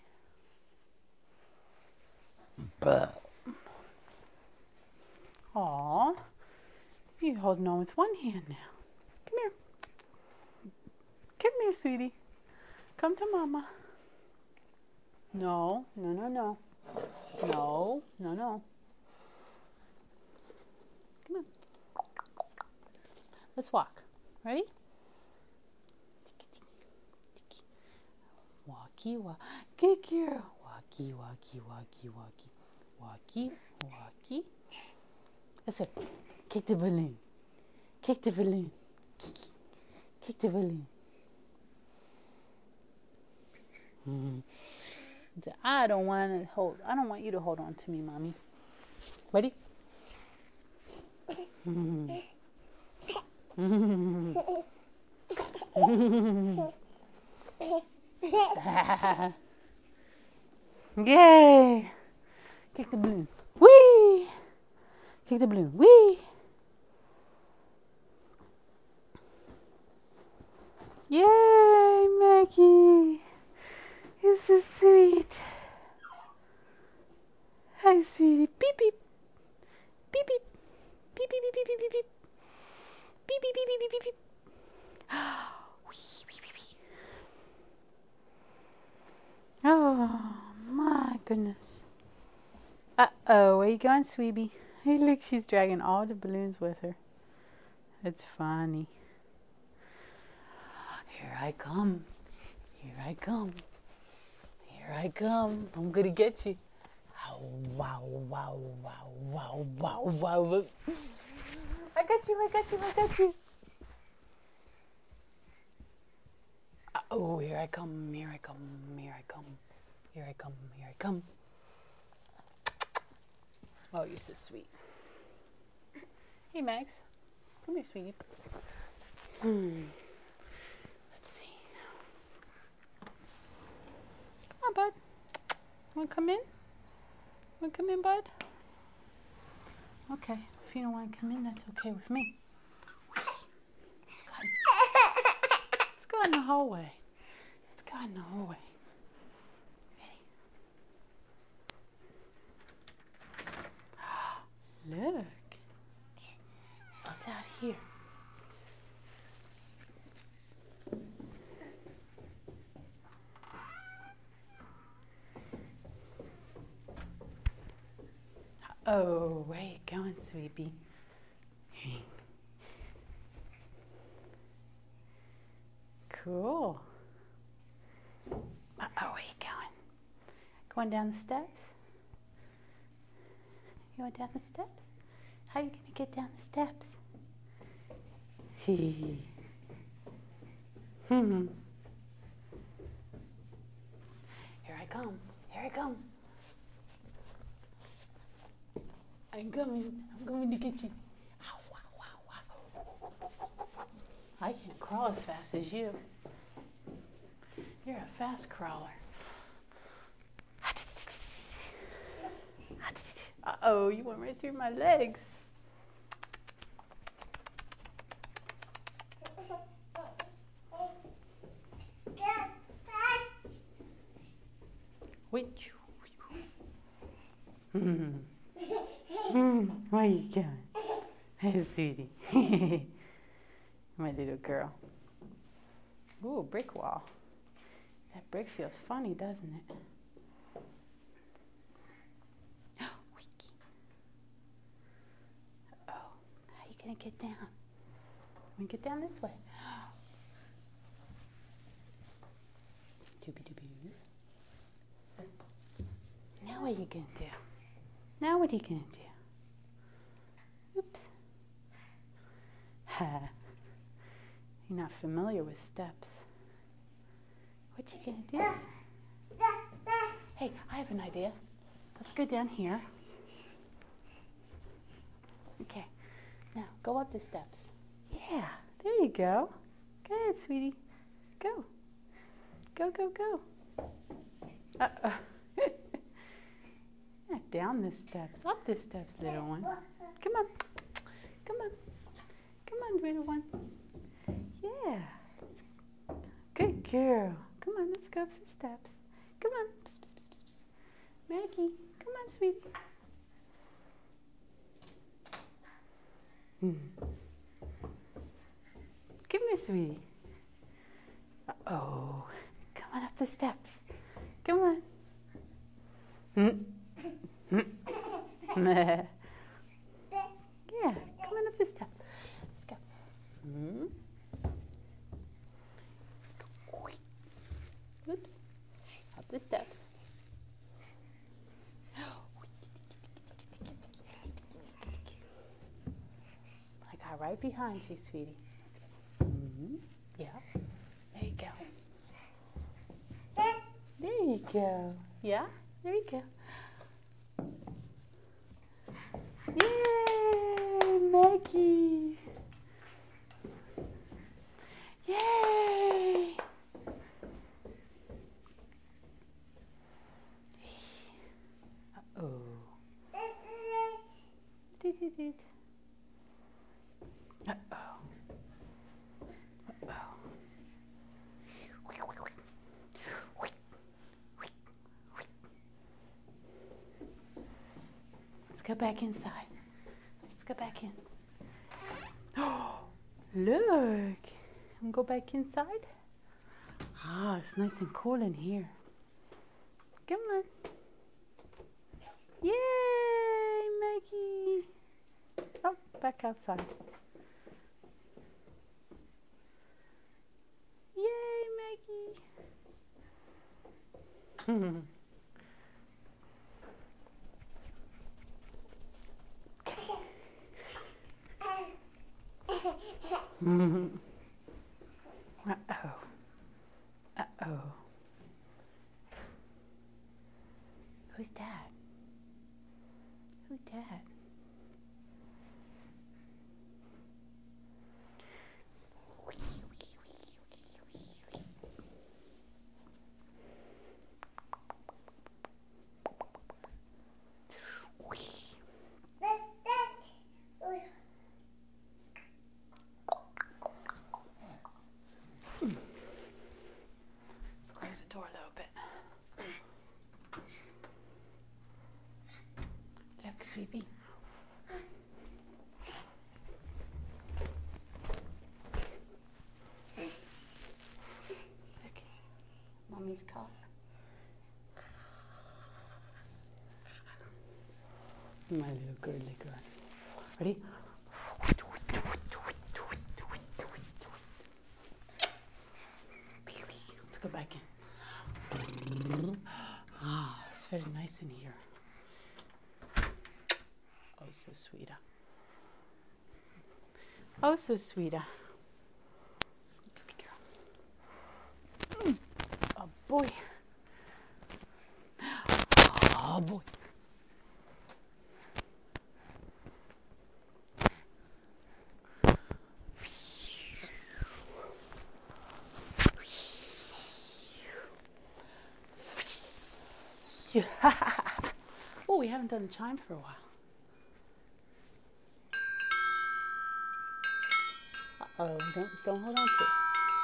Aw, you're holding on with one hand now. Come here. Come here, sweetie. Come to Mama. No, no, no, no. No, no, no. Come on. Let's walk. Ready? Walkie, walk. Good girl. Walkie, walkie, walkie, walkie. Walkie, walkie. That's it. Kick the balloon. Kick the balloon. Kick the balloon. I don't want you to hold on to me, Mommy. Ready? Yay! Kick the balloon. Whee! Kick the balloon. Whee! Yay, Maggie! You're so sweet. Hi, sweetie. Beep, beep. Beep, beep. Beep, beep, beep, beep, beep, beep, beep. Beep, beep, beep, beep, beep, beep, beep. Wee, beep, beep, beep. Oh, my goodness. Uh-oh, where you going, sweetie? Hey, look, she's dragging all the balloons with her. It's funny. Here I come. Here I come. Here I come. I'm gonna get you. Wow, wow, wow, wow, wow, wow, wow. I got you, I got you, I got you. Oh, here I come, here I come, here I come. Here I come, here I come. Oh, you're so sweet. Hey, Max. Come here, sweetie. Let's see. Come on, bud. Want to come in? Want to come in, bud? Okay. If you don't want to come in, that's okay with me. Let's go in the hallway. Let's go in the hallway. Look. What's out here? Oh, where you going, sweetie? Cool. Uh-oh, where you going? Going down the steps? You going down the steps? How are you going to get down the steps? Here I come. Here I come. I'm coming. I'm coming to get you. Ow, ow, ow, ow. I can't crawl as fast as you. You're a fast crawler. Uh-oh, you went right through my legs. Which? Where you going? Hey, sweetie. My little girl. Ooh, brick wall. That brick feels funny, doesn't it? Oh, how are you gonna get down? We get down this way. Doobie-doobie. Now what are you gonna do? Now what are you gonna do? Oops. You're not familiar with steps. What you gonna do? Hey, I have an idea. Let's go down here. Okay. Now, go up the steps. Yeah, there you go. Go ahead, sweetie. Go. Go, go, go. Uh-oh. Not down the steps. Up the steps, little one. Come on. Come on. Come on, little one. Yeah. Good girl. Come on, let's go up the steps. Come on. Psst, psst, psst, psst. Maggie, come on, sweetie. Come here, sweetie. Uh-oh. Come on up the steps. Come on. Yeah, come on up the steps. Let's go. Mm-hmm. Oops. Up the steps. I got right behind you, sweetie. Mm-hmm. Yeah. There you go. There you go. Yeah? There you go. Yay, Maggie. Yay. Uh-oh. Did. Uh-oh. Uh-oh. Let's go back inside. Let's go back in. Oh, look. And go back inside. Ah, it's nice and cool in here. Come on. Yay, Maggie. Oh, back outside. Yay, Maggie. Uh-oh. Uh-oh. Who's that? Who's that? Let's close the door a little bit. Look, sweetie. Look, Mommy's cup. My little girly girl. Ready? Let's go back in. Ah, it's very nice in here. Oh, so sweet. Oh, so sweet. Baby girl. Oh, boy. Oh, boy. Oh, we haven't done the chime for a while. Uh-oh, don't hold on to it.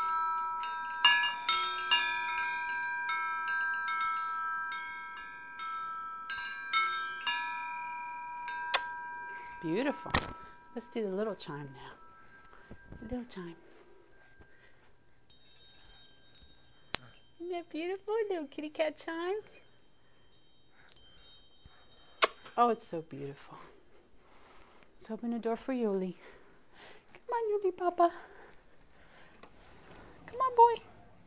Beautiful. Let's do the little chime now. The little chime. Isn't that beautiful? Little kitty cat chime. Oh, it's so beautiful. Let's open the door for Yuli. Come on, Yuli Papa. Come on, boy.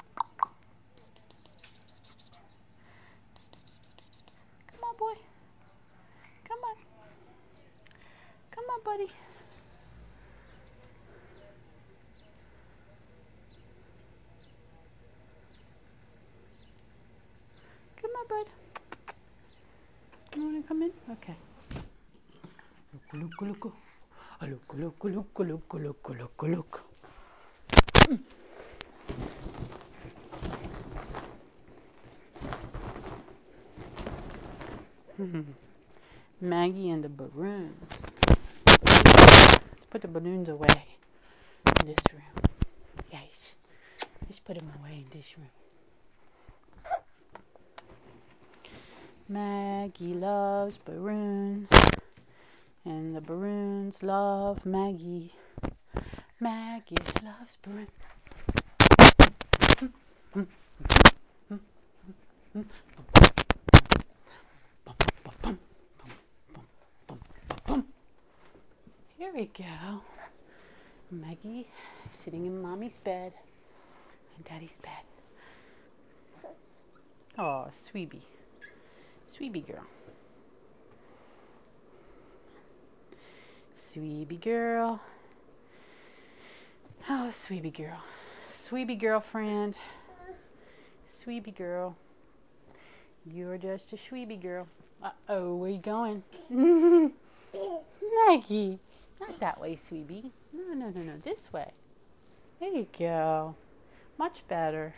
Come on, boy. Come on. Come on, buddy. Come on, bud. You want to come in? Okay. Look, look, look. Look, look, look, look, look, look, look. Maggie and the balloons. Let's put the balloons away in this room. Yeah, let's put them away in this room. Maggie loves balloons, and the balloons love Maggie. Maggie loves balloons. Here we go. Maggie sitting in Mommy's bed and Daddy's bed. Oh, Sweetie. Sweetie girl. Sweetie girl. Oh, Sweetie girl. Sweetie girlfriend. Sweetie girl. You're just a Sweetie girl. Uh-oh, where you going? Maggie. Not that way, Sweetie. No. This way. There you go. Much better.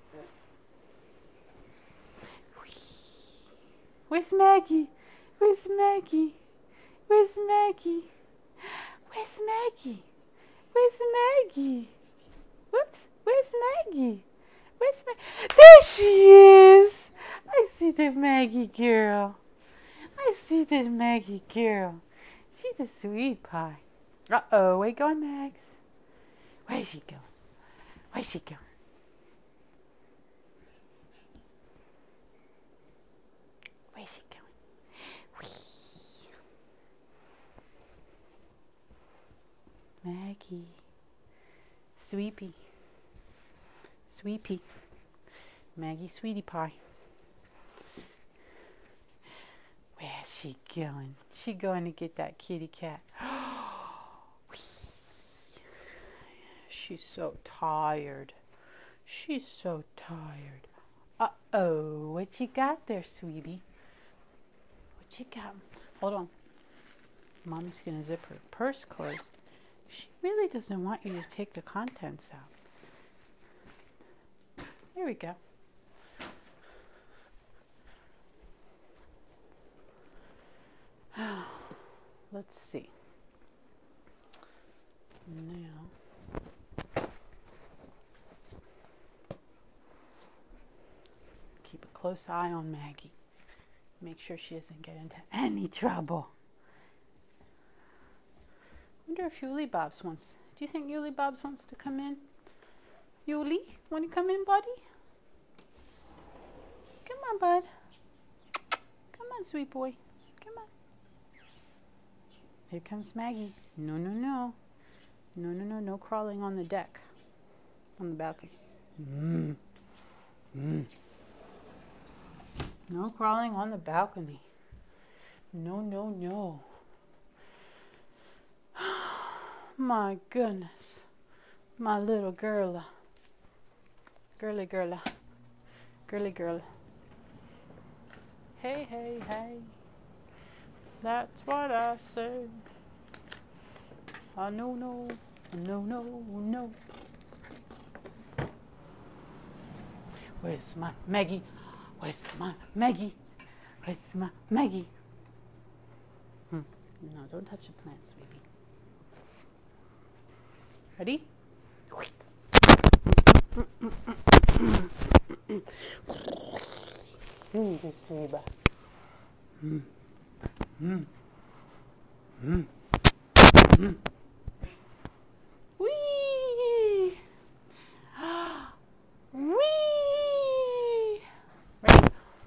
Where's Maggie? Where's Maggie? Where's Maggie? Where's Maggie? Where's Maggie? Whoops. Where's Maggie? Where's Maggie? There she is. I see the Maggie girl. I see the Maggie girl. She's a sweet pie. Uh-oh. Where you going, Mags? Where's she going? Where's she going? Where's she going? Maggie. Sweepy. Sweepy. Maggie Sweetie Pie. Where's she going? She going to get that kitty cat. She's so tired. She's so tired. Uh-oh. What you got there, Sweetie? What you got? Hold on. Mommy's going to zip her purse closed. She really doesn't want you to take the contents out. Here we go. Let's see. Now, keep a close eye on Maggie. Make sure she doesn't get into any trouble. Wonder if Yuli Bobs wants. Do you think Yuli Bobs wants to come in? Yuli, want to come in, buddy? Come on, bud. Come on, sweet boy. Come on. Here comes Maggie. No. No crawling on the deck. On the balcony. No crawling on the balcony. No. My goodness. My little girl. Girly girl. Hey. That's what I say. No. Where's my Maggie? Where's my Maggie? Where's my Maggie? No, don't touch the plant, sweetie. Ready? This sweetie. Wee! Wee! Ready?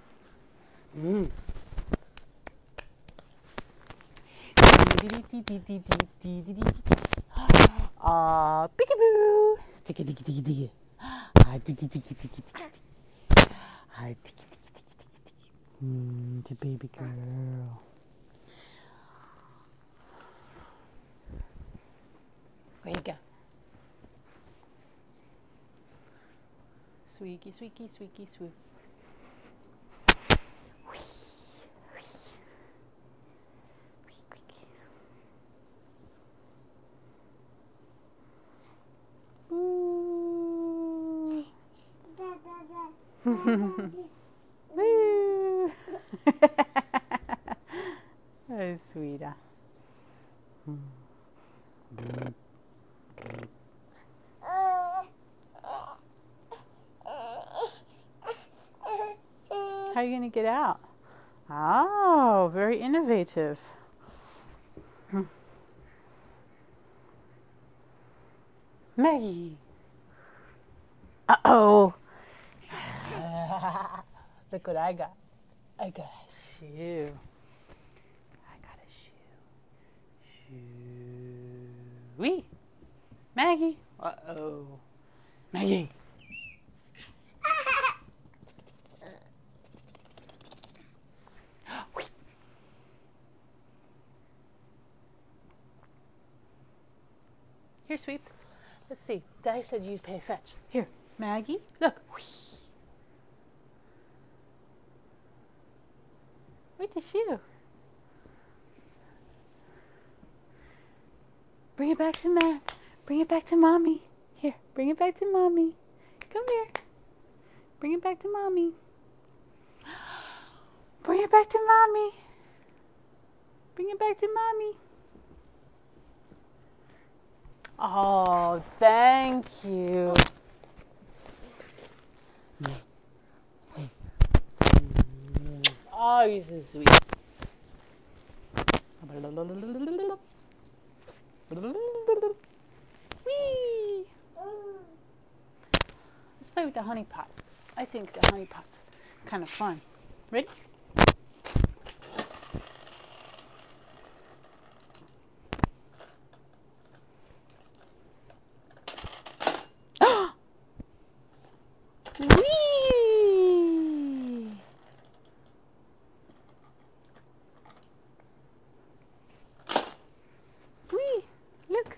Peekaboo! Tiki. Tiki. The baby girl. Where you go? Sweeky, swoop. Woo! Oh, sweetie. How are you going to get out? Oh, very innovative. Maggie. Uh-oh. Look what I got. I got a shoe. Shoe. Wee. Maggie. Uh-oh. Maggie. Here, Sweep. Let's see. Daddy said you'd pay fetch. Here, Maggie. Look. Where'd the shoe? Bring it back to Matt. Bring it back to Mommy. Here, bring it back to Mommy. Come here. Bring it back to Mommy. Bring it back to Mommy. Bring it back to Mommy. Oh, thank you. Oh, you're so sweet. Whee! Let's play with the honey pot. I think the honey pot's kind of fun. Ready? Whee! Whee! Look.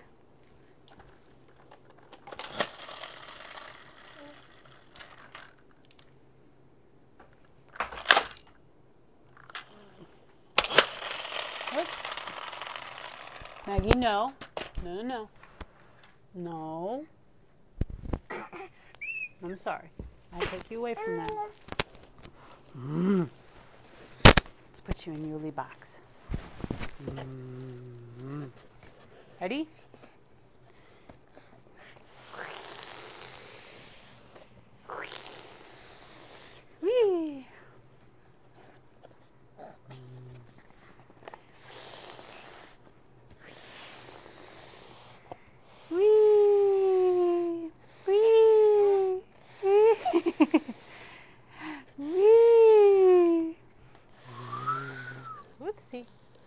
What? Maggie, no. No, no, no. No. I'm sorry. I take you away from that. Let's put you in your Yuli box. Ready? Whee! Whee! Whee! Whee! Whoopsie.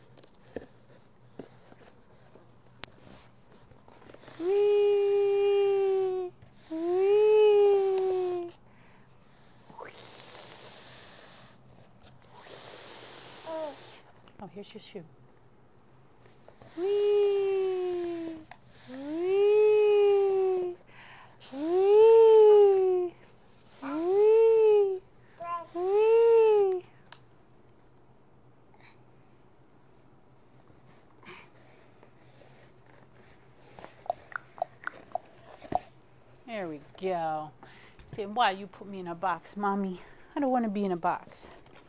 Whee! Whee! Oh, here's your shoe. Whee! Whee! Whee! Whee! Whee! There we go. Say, why you put me in a box, Mommy? I don't want to be in a box.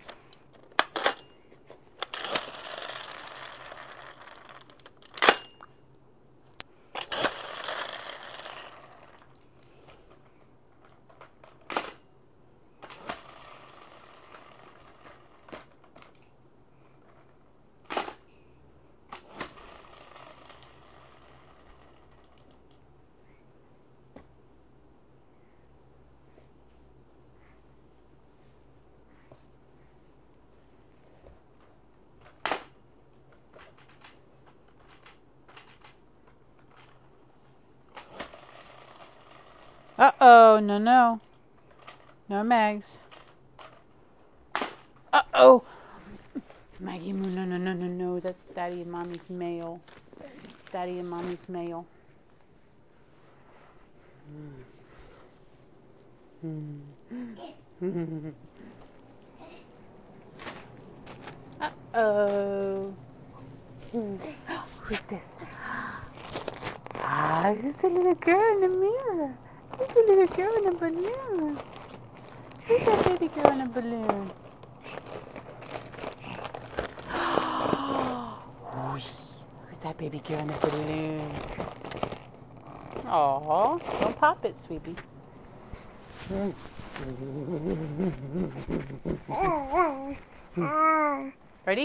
Uh-oh, no, no. No, Mags. Uh-oh. Maggie Moo, no, no, no, no, no. That's Daddy and Mommy's mail. Daddy and Mommy's mail. Uh-oh. Who's this? Ah, who's the little girl in the mirror? Who's the little girl in a balloon? Who's that baby girl in a balloon? Who's that baby girl in a balloon? Aw, don't pop it, sweetie. Ready?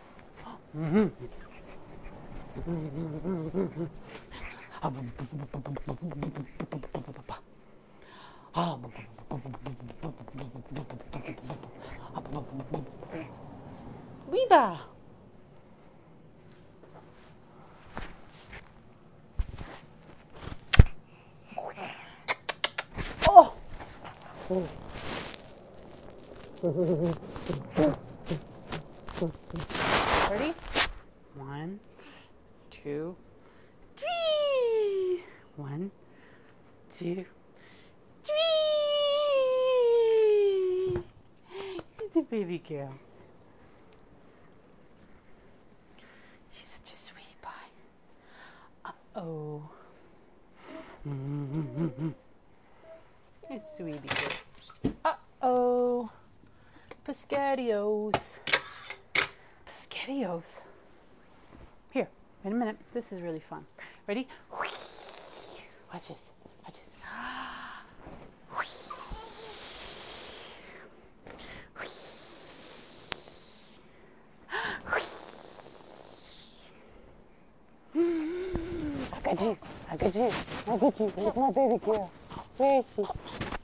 Weeba. Ready? 1, 2, 3. 1, 2, 3. It's a baby girl. She's such a sweetie pie. Uh-oh. A sweetie girl. Uh-oh. Pescadios. Pescadios. Here, wait a minute. This is really fun. Ready? Watch this. Watch this. I got you. I got you. I got you. Where's my baby girl? Where is she?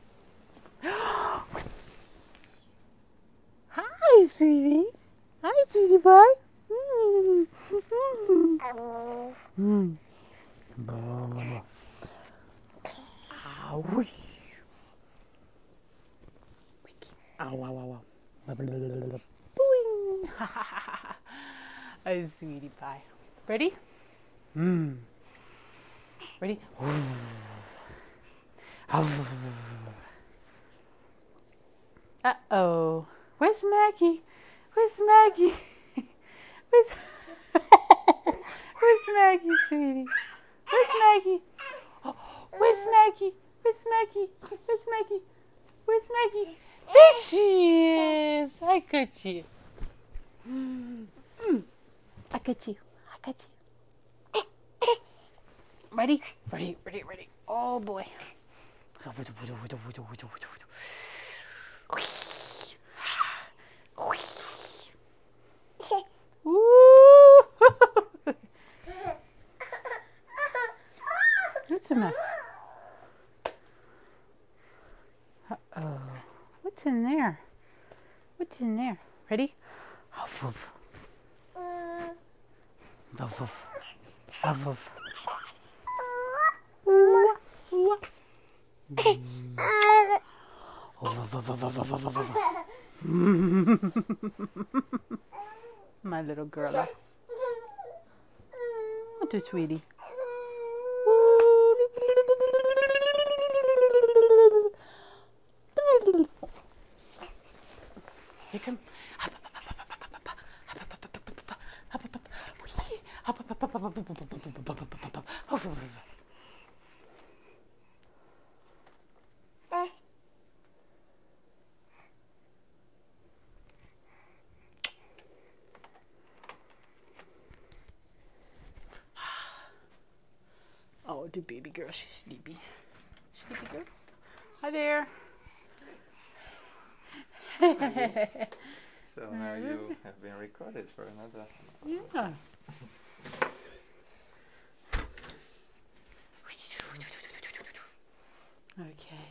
Hi, sweetie. Hi, sweetie boy. Ow. Ow, ow, ow, ow. Boing. A sweetie pie. Ready? Ready? Uh-oh. Where's Maggie? Where's Maggie? Where's Maggie, sweetie? Where's Maggie? Oh, where's Maggie? Where's Maggie? Where's Maggie? Where's Maggie? There she is. I got you. I got you. I got you. Ready? Ready, ready, ready. Oh boy. What's the matter? Uh-oh. What's in there? What's in there? Ready? Woof. Woof. Woof. My little girl. What is sweetie? Here come. Oh, the baby girl, she's sleepy. Sleepy girl. Hi there. So now you have been recorded for another. Yeah. Okay.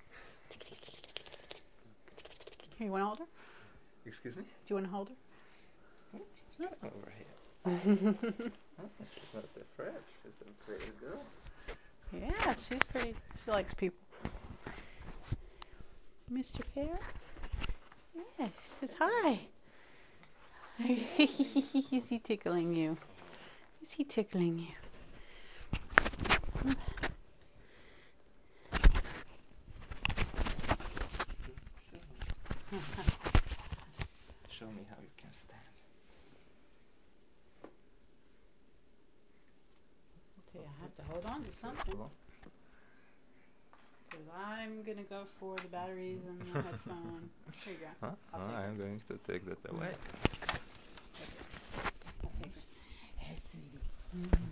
Here, you want to hold her? Excuse me? Do you want to hold her? Over here. She's not afraid. She's a pretty girl. Yeah, she's pretty. She likes people. Mr. Fair? Yeah, she says hi. Is he tickling you? Is he tickling you? Show me how you can stand. Okay, I have to hold on to something. Because I'm going to go for the batteries and the headphone. Here you go. Huh? I'm going to take that away. I'll take it. Hey, sweetie.